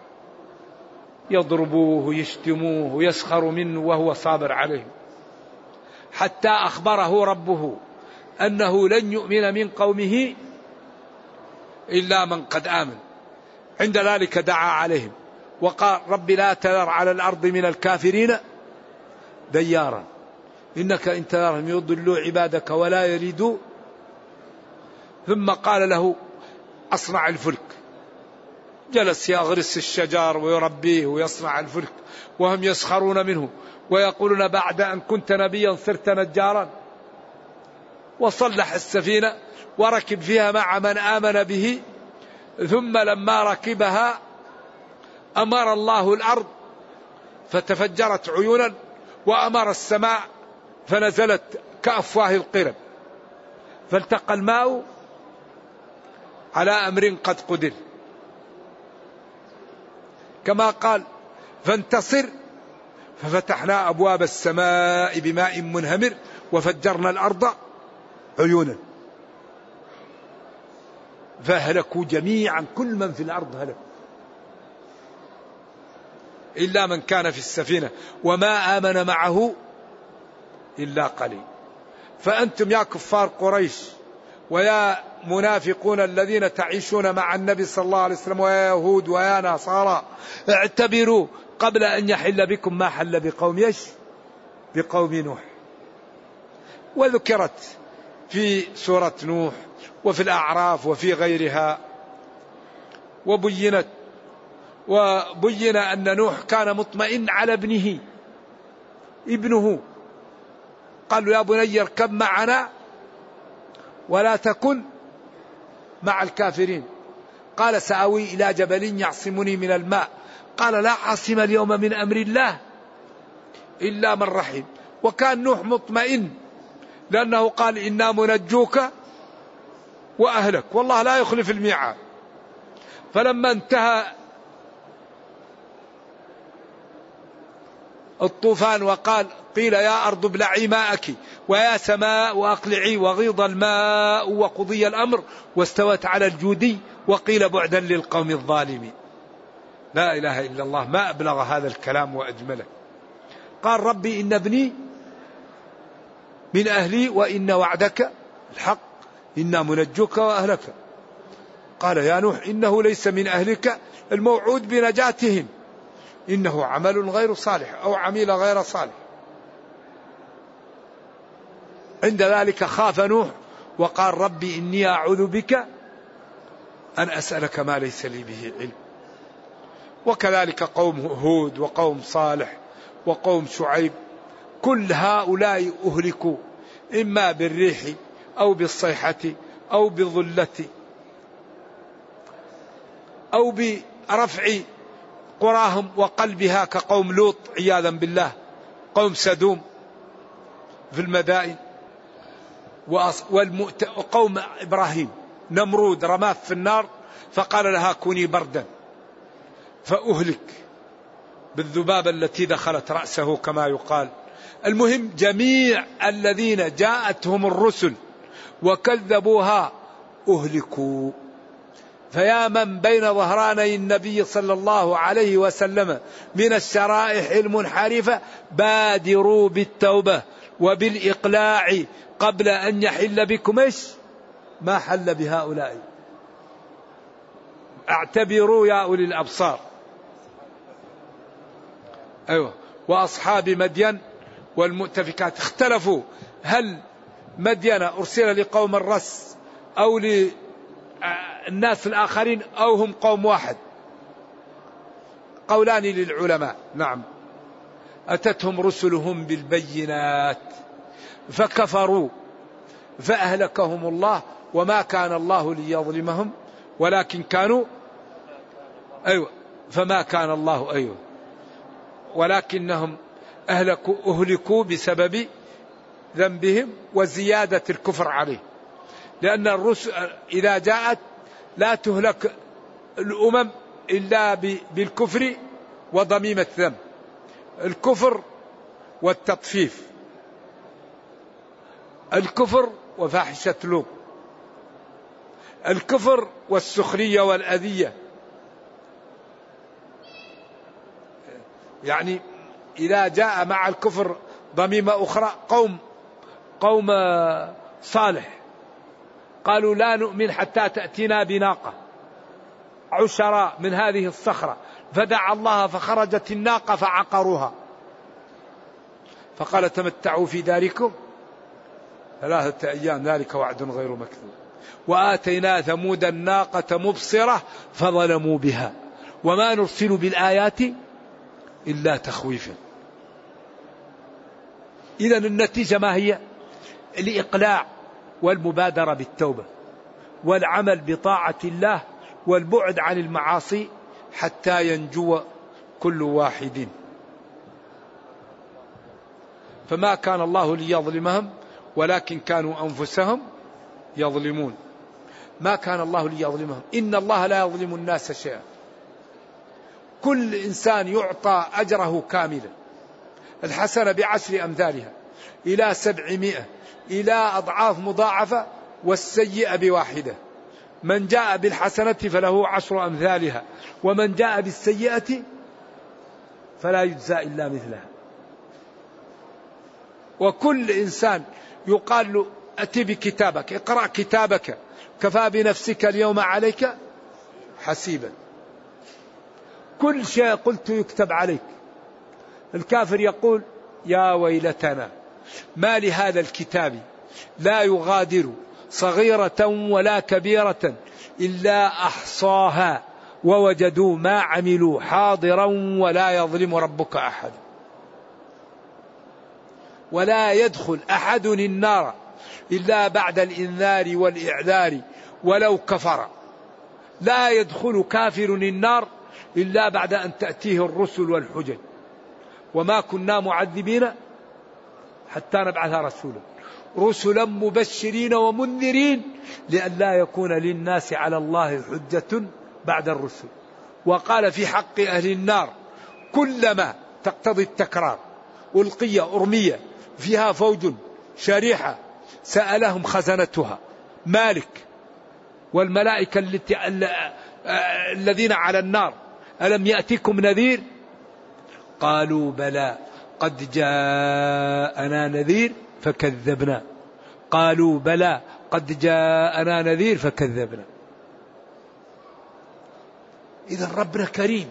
يضربوه ويشتموه ويسخروا منه وهو صابر عليهم، حتى أخبره ربه أنه لن يؤمن من قومه إلا من قد آمن. عند ذلك دعا عليهم وقال رب لا تذر على الأرض من الكافرين ديارا إنك إن تذرهم يضلوا عبادك ولا يريدوا. ثم قال له أصنع الفلك. جلس يغرس الشجر ويربيه ويصنع الفلك وهم يسخرون منه ويقولون بعد أن كنت نبيا صرت نجارا. وصلح السفينة وركب فيها مع من آمن به. ثم لما ركبها أمر الله الأرض فتفجرت عيونا، وأمر السماء فنزلت كأفواه القرب، فالتقى الماء على أمر قد قدر، كما قال فانتصر ففتحنا أبواب السماء بماء منهمر وفجرنا الأرض عيونا فهلكوا جميعا، كل من في الأرض هلك إلا من كان في السفينة وما آمن معه إلا قليل. فأنتم يا كفار قريش ويا منافقون الذين تعيشون مع النبي صلى الله عليه وسلم ويا يهود ويا نصارى، اعتبروا قبل أن يحل بكم ما حل بقوم بقوم نوح. وذكرت في سورة نوح وفي الأعراف وفي غيرها، وبين أن نوح كان مطمئن على ابنه قال له يا بني اركب معنا ولا تكن مع الكافرين. قال سآوي إلى جبل يعصمني من الماء. قال لا عاصم اليوم من أمر الله إلا من رحم. وكان نوح مطمئن لأنه قال إنا منجوك وأهلك والله لا يخلف الميعاد. فلما انتهى الطوفان وقال قيل يا أرض ابلعي ماءك ويا سماء وأقلعي وغيض الماء وقضي الأمر واستوت على الجودي وقيل بعدا للقوم الظالمين. لا إله إلا الله، ما أبلغ هذا الكلام وأجمله. قال ربي إن ابني من أهلي وإن وعدك الحق إنا منجوك وأهلك. قال يا نوح إنه ليس من أهلك الموعود بنجاتهم إنه عمل غير صالح أو عميل غير صالح. عند ذلك خاف نوح وقال ربي إني أعوذ بك أن أسألك ما ليس لي به علم. وكذلك قوم هود وقوم صالح وقوم شعيب، كل هؤلاء أهلكوا إما بالريح أو بالصيحة أو بالظلة أو برفع قراهم وقلبها كقوم لوط عياذا بالله، قوم سدوم في المدائن، وقوم إبراهيم نمرود رماه في النار فقال لها كوني بردا فأهلك بالذبابة التي دخلت رأسه كما يقال. المهم جميع الذين جاءتهم الرسل وكذبوها أهلكوا. فيا من بين ظهراني النبي صلى الله عليه وسلم من الشرائح المنحرفة بادروا بالتوبة وبالإقلاع قبل أن يحل بكم إيش ما حل بهؤلاء. اعتبروا يا أولي الأبصار. أيوة. وأصحاب مدين والمؤتفكات اختلفوا هل مدين أرسل لقوم الرس أو للناس الآخرين أو هم قوم واحد. قولان للعلماء. نعم أتتهم رسلهم بالبينات فكفروا فأهلكهم الله وما كان الله ليظلمهم ولكن كانوا فما كان الله ولكنهم أهلكوا بسبب ذنبهم وزيادة الكفر عليه. لأن الرسل إذا جاءت لا تهلك الأمم إلا بالكفر وضميم الذنب. الكفر والتطفيف، الكفر وفاحشة لوط، الكفر والسخرية والأذية. يعني إذا جاء مع الكفر ضميمة أخرى قوم صالح قالوا لا نؤمن حتى تأتينا بناقة عشراء من هذه الصخرة، فدعا الله فخرجت الناقة فعقروها فقال تمتعوا في داركم 3 أيام ذلك وعد غير مكذوب. وآتينا ثمود الناقة مبصرة فظلموا بها وما نرسل بالآيات إلا تخويفا. إذن النتيجة ما هي؟ الإقلاع والمبادرة بالتوبة والعمل بطاعة الله والبعد عن المعاصي حتى ينجو كل واحد. فما كان الله ليظلمهم ولكن كانوا أنفسهم يظلمون. ما كان الله ليظلمهم، إن الله لا يظلم الناس شيئا. كل إنسان يعطى أجره كاملا، الحسنة ب10 أمثالها إلى 700 إلى أضعاف مضاعفة، والسيئة ب1. من جاء بالحسنة فله 10 أمثالها ومن جاء بالسيئة فلا يجزى إلا مثلها. وكل إنسان يقال له أتي بكتابك، اقرأ كتابك كفى بنفسك اليوم عليك حسيبا. كل شيء قلت يكتب عليك. الكافر يقول يا ويلتنا ما لهذا الكتاب لا يغادر صغيرة ولا كبيرة إلا أحصاها ووجدوا ما عملوا حاضرا ولا يظلم ربك أحد. ولا يدخل أحد النار إلا بعد الإنذار والإعذار ولو كفر. لا يدخل كافر النار إلا بعد أن تأتيه الرسل والحجج. وما كنا معذبين حتى نبعث رسولا رسلا مبشرين ومنذرين لئلا يكون للناس على الله حجة بعد الرسل. وقال في حق أهل النار كلما تقتضي التكرار ألقي أرمية فيها فوج شريحة سألهم خزنتها مالك والملائكة الذين على النار ألم يأتكم نذير؟ قالوا بلى قد جاءنا نذير فكذبنا. قالوا بلى قد جاءنا نذير فكذبنا. إذا ربنا كريم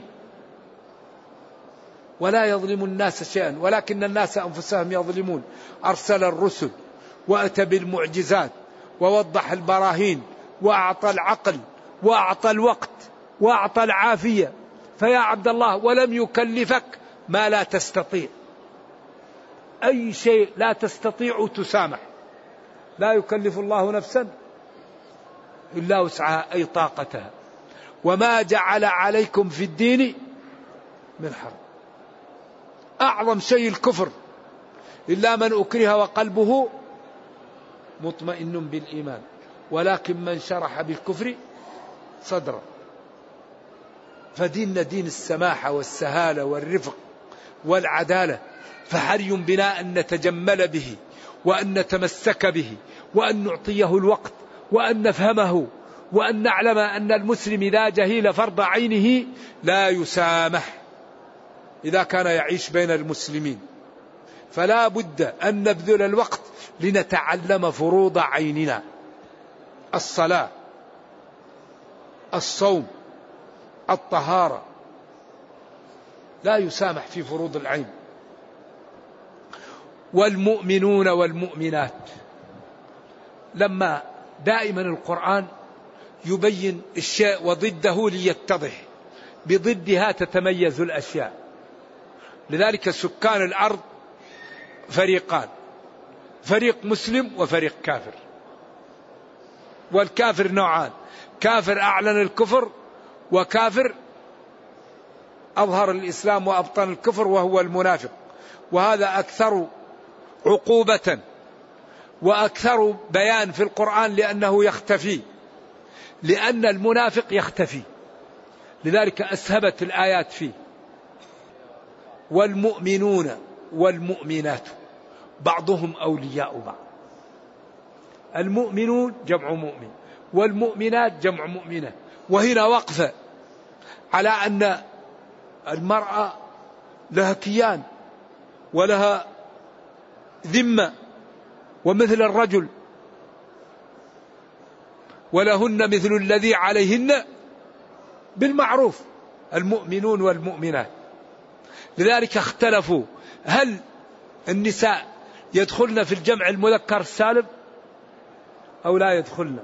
ولا يظلم الناس شيئا ولكن الناس أنفسهم يظلمون. أرسل الرسل وأتى بالمعجزات ووضح البراهين وأعطى العقل وأعطى الوقت وأعطى العافية. فيا عبد الله ولم يكلفك ما لا تستطيع. أي شيء لا تستطيع تسامح. لا يكلف الله نفسا إلا وسعها أي طاقتها. وما جعل عليكم في الدين من حرج. أعظم شيء الكفر إلا من أكره وقلبه مطمئن بالإيمان ولكن من شرح بالكفر صدره. فديننا دين السماحة والسهالة والرفق والعدالة. فحري بنا أن نتجمل به وأن نتمسك به وأن نعطيه الوقت وأن نفهمه وأن نعلم أن المسلم إذا جهل فرض عينه لا يسامح إذا كان يعيش بين المسلمين، فلا بد أن نبذل الوقت لنتعلم فروض عيننا: الصلاة، الصوم، الطهارة. لا يسامح في فروض العين. والمؤمنون والمؤمنات، لما دائما القرآن يبين الشيء وضده ليتضح، بضدها تتميز الأشياء. لذلك سكان الأرض فريقان: فريق مسلم وفريق كافر. والكافر نوعان: كافر أعلن الكفر، وكافر أظهر الإسلام وأبطن الكفر وهو المنافق، وهذا أكثر عقوبة وأكثر بيان في القرآن لأنه يختفي، لأن المنافق يختفي، لذلك أسهبت الآيات فيه. والمؤمنون والمؤمنات بعضهم أولياء بعض. المؤمنون جمع مؤمن، والمؤمنات جمع مؤمنة. وهنا وقفة على أن المرأة لها كيان ولها ذمة ومثل الرجل، ولهن مثل الذي عليهن بالمعروف، المؤمنون والمؤمنات. لذلك اختلفوا: هل النساء يدخلن في الجمع المذكر السالم أو لا يدخلن؟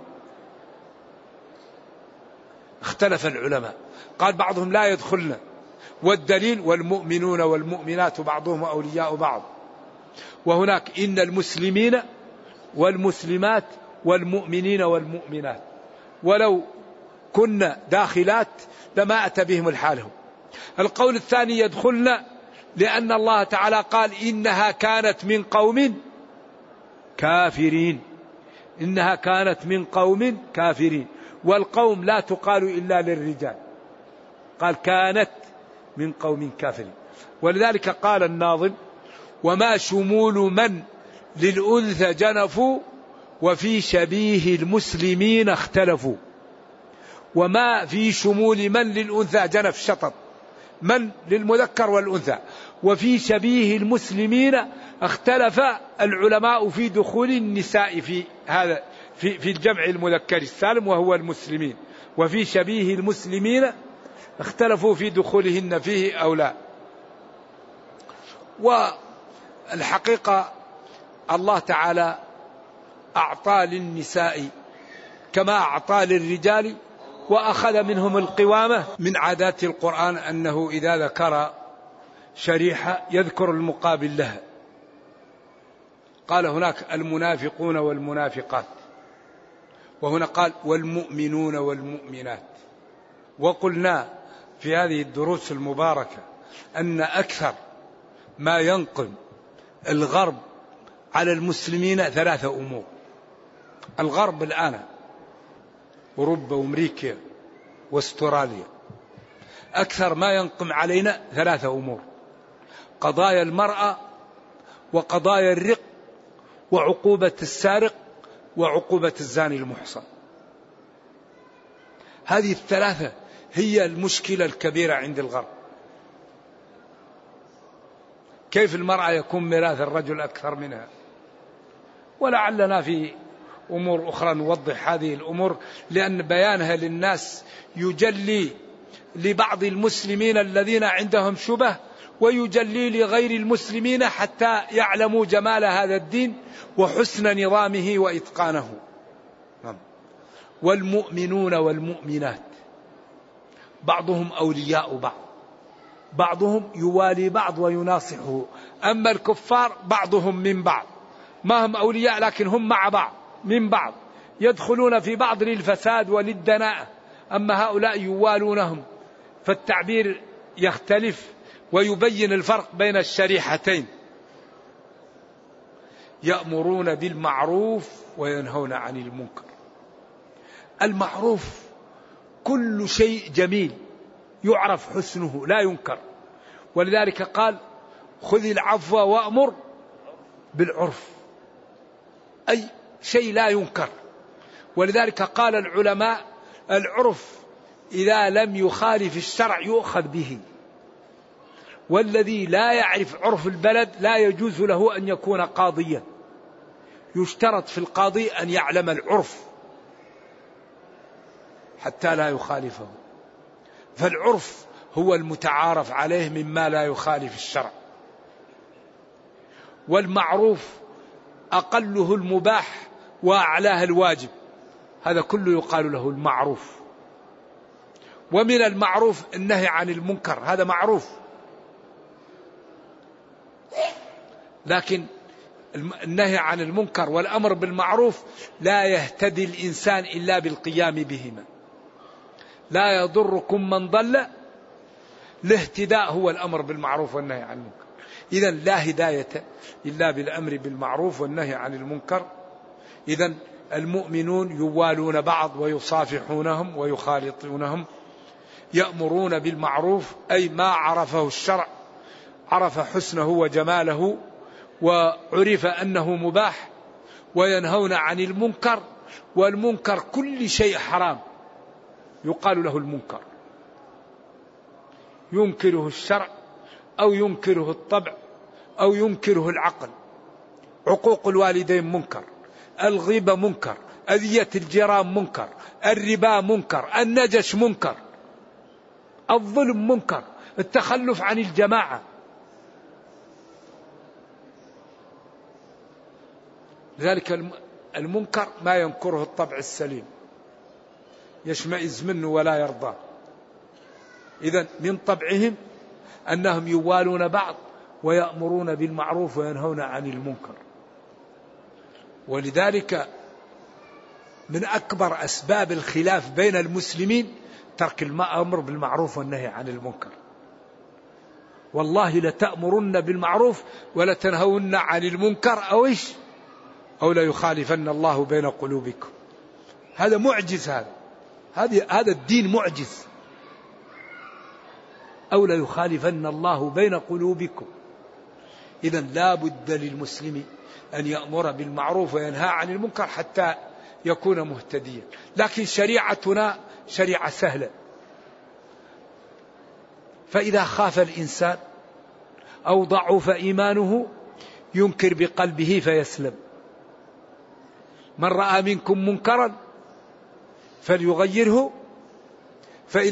اختلف العلماء، قال بعضهم لا يدخلن، والدليل: والمؤمنون والمؤمنات بعضهم أولياء بعض. وهناك إن المسلمين والمسلمات والمؤمنين والمؤمنات، ولو كن داخلات لما أتى بهم الحالهم. القول الثاني: يدخلن، لأن الله تعالى قال: إنها كانت من قوم كافرين. إنها كانت من قوم كافرين، والقوم لا تقال إلا للرجال، قال كانت من قوم كافرين. ولذلك قال الناظم: وما شمول من للأنثى جنفوا، وفي شبيه المسلمين اختلفوا. وما في شمول من للأنثى جنف شطط، من للمذكر والأنثى، وفي شبيه المسلمين اختلف العلماء في دخول النساء في هذا في الجمع المذكر السالم وهو المسلمين، وفي شبيه المسلمين اختلفوا في دخولهن فيه أو لا. والحقيقة الله تعالى أعطى للنساء كما أعطى للرجال، وأخذ منهم القوامة. من عادات القرآن أنه إذا ذكر شريحة يذكر المقابل لها. قال هناك المنافقون والمنافقات، وهنا قال والمؤمنون والمؤمنات. وقلنا في هذه الدروس المباركة أن أكثر ما ينقم الغرب على المسلمين 3 أمور. الغرب الآن أوروبا وأمريكا واستراليا، أكثر ما ينقم علينا 3 أمور: قضايا المرأة، وقضايا الرق، وعقوبة السارق، وعقوبة الزاني المحصن. هذه ال3 هي المشكلة الكبيرة عند الغرب. كيف المرأة يكون ميراث الرجل أكثر منها؟ ولعلنا في أمور أخرى نوضح هذه الأمور، لأن بيانها للناس يجلي لبعض المسلمين الذين عندهم شبه، ويجلي لغير المسلمين حتى يعلموا جمال هذا الدين وحسن نظامه وإتقانه. والمؤمنون والمؤمنات بعضهم أولياء بعض، بعضهم يوالي بعض ويناصحه. أما الكفار بعضهم من بعض، ما هم أولياء لكن هم مع بعض من بعض، يدخلون في بعض للفساد وللدناءة. أما هؤلاء يوالونهم، فالتعبير يختلف ويبين الفرق بين الشريحتين. يأمرون بالمعروف وينهون عن المنكر. المعروف كل شيء جميل يعرف حسنه لا ينكر، ولذلك قال خذ العفو وأمر بالعرف، أي شيء لا ينكر. ولذلك قال العلماء العرف إذا لم يخالف الشرع يؤخذ به، والذي لا يعرف عرف البلد لا يجوز له أن يكون قاضيا، يشترط في القاضي أن يعلم العرف حتى لا يخالفه. فالعرف هو المتعارف عليه مما لا يخالف الشرع، والمعروف أقله المباح وأعلاه الواجب، هذا كله يقال له المعروف. ومن المعروف النهي عن المنكر، هذا معروف، لكن النهي عن المنكر والأمر بالمعروف لا يهتدي الإنسان إلا بالقيام بهما. لا يضركم من ضل، الاهتداء هو الأمر بالمعروف والنهي عن المنكر. إذن لا هداية إلا بالأمر بالمعروف والنهي عن المنكر. إذن المؤمنون يوالون بعض ويصافحونهم ويخالطونهم، يأمرون بالمعروف أي ما عرفه الشرع، عرف حسنه وجماله وعرف أنه مباح، وينهون عن المنكر، والمنكر كل شيء حرام يقال له المنكر، ينكره الشرع أو ينكره الطبع أو ينكره العقل. عقوق الوالدين منكر، الغيبة منكر، أذية الجيران منكر، الربا منكر، النجش منكر، الظلم منكر، التخلف عن الجماعة. لذلك المنكر ما ينكره الطبع السليم، يشمئز منه ولا يرضى. إذن من طبعهم أنهم يوالون بعض ويأمرون بالمعروف وينهون عن المنكر. ولذلك من أكبر أسباب الخلاف بين المسلمين ترك الأمر بالمعروف والنهي عن المنكر. والله لتأمرن بالمعروف ولتنهون عن المنكر أو لا يخالفن الله بين قلوبكم. هذا معجز، هذا الدين معجز. أو لا يخالفن الله بين قلوبكم. إذن لا بد للمسلم أن يأمر بالمعروف وينهى عن المنكر حتى يكون مهتديا. لكن شريعتنا شريعة سهلة، فإذا خاف الإنسان أو ضعف إيمانه ينكر بقلبه فيسلم. من رأى منكم منكرا فليغيره فإن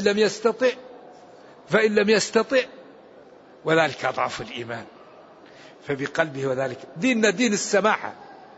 لم يستطع وذلك أضعف الإيمان، فبقلبه. وذلك ديننا دين السماحة،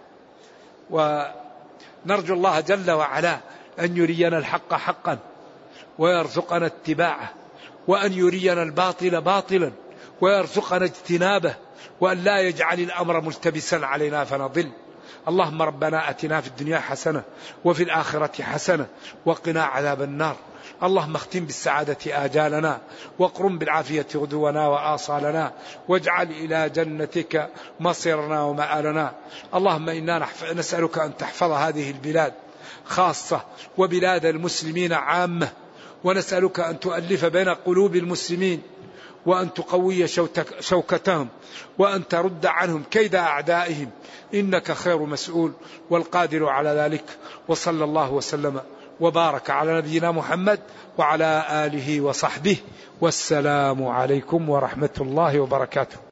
ونرجو الله جل وعلا أن يرينا الحق حقا ويرزقنا اتباعه، وأن يرينا الباطل باطلا ويرزقنا اجتنابه، وأن لا يجعل الأمر ملتبسا علينا فنضل. اللهم ربنا أتنا في الدنيا حسنة وفي الآخرة حسنة وقنا عذاب النار. اللهم اختم بالسعادة آجالنا، واقرم بالعافية غدونا وآصالنا، واجعل إلى جنتك مصيرنا ومآلنا. اللهم إنا نسألك أن تحفظ هذه البلاد خاصة وبلاد المسلمين عامة، ونسألك أن تؤلف بين قلوب المسلمين، وأن تقوي شوكتهم، وأن ترد عنهم كيد أعدائهم، إنك خير مسؤول والقادر على ذلك. وصلى الله وسلم وبارك على نبينا محمد وعلى آله وصحبه، والسلام عليكم ورحمة الله وبركاته.